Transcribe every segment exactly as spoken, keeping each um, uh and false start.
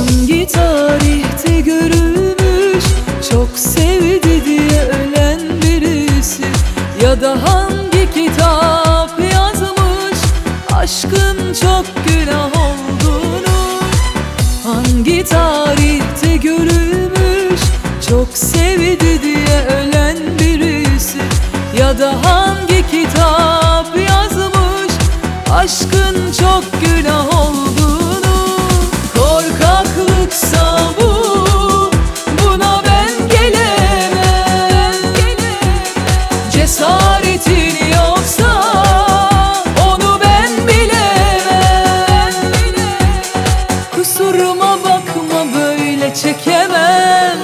Hangi tarihte görülmüş çok sevdi diye ölen birisi, ya da hangi kitap yazmış aşkın çok günah olduğunu? Hangi tarihte görülmüş çok sevdi diye ölen birisi, ya da hangi kitap yazmış aşkın çok günah olduğunu? Korkaklıksa bu, buna ben gelemem. Cesaretin yoksa onu ben bilemem. Kusuruma bakma, böyle çekemem.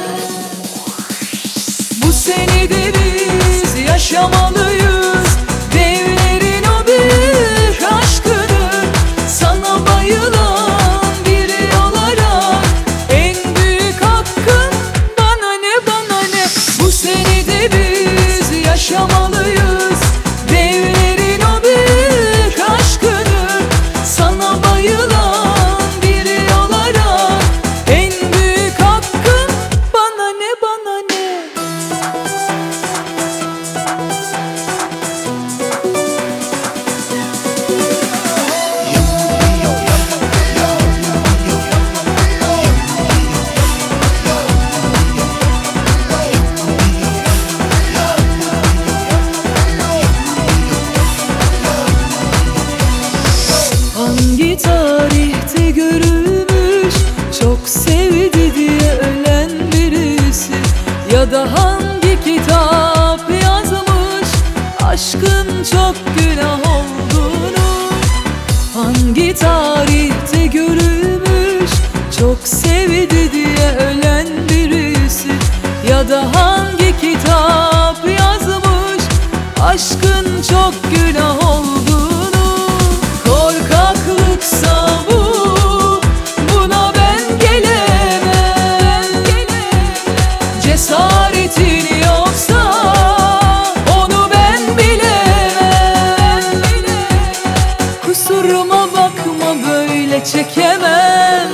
Bu senede biz yaşamalıyız. Devlerin o büyük aşkını sana bayılan biri olarak, en büyük hakkın bana ne, bana ne? Bu senede biz yaşamalıyız. Devlerin o büyük aşkını sana bayılan biri olarak, en büyük hakkın bana ne, bana ne? Hangi tarihte görülmüş çok sevdi diye ölen birisi, ya da hangi kitap yazmış aşkın çok günah olduğunu? Hangi tarihte görülmüş çok sevdi diye ölen birisi, ya da hangi kitap yazmış aşkın çok günah olduğunu? Korkaklıksa bu, buna ben gelemem. Cesaretin yoksa onu ben bilemem. Kusuruma bakma, böyle çekemem.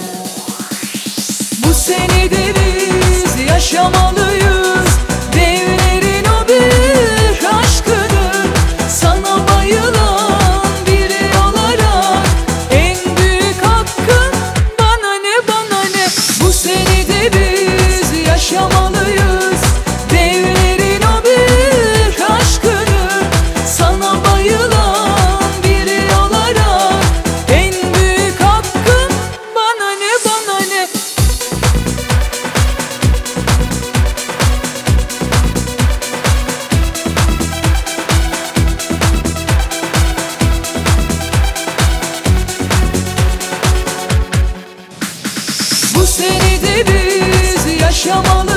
Bu senede biz yaşamalıyız. Devlerin o büyük aşkını sana bayılan biri olarak, en büyük hakkın bana ne, bana ne? Bu senede biz yaşamalıyız. Devlerin o büyük aşkını sana bayılan biri olarak, en büyük hakkın bana ne, bana ne? Bu senede biz yaşamalıyız.